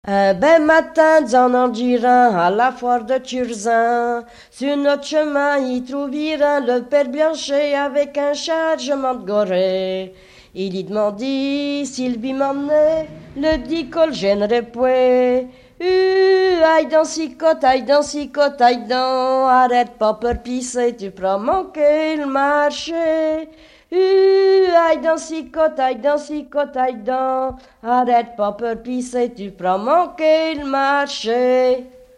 Un bel matin, en girant à la foire de Turzin, sur notre chemin, il trouvera le père Blanchet avec un chargement de gorée. Il lui demandit s'il lui m'emmenait, le dit qu'on le gênerait point. Aïe dans cicotte, aïe dans cicotte, aïe dans, arrête pas pour pisser, tu feras manquer le marché. Aïe dans cicotte, aïe dans cicotte, aïe dans, arrête pas pour pisser, tu feras manquer le marché.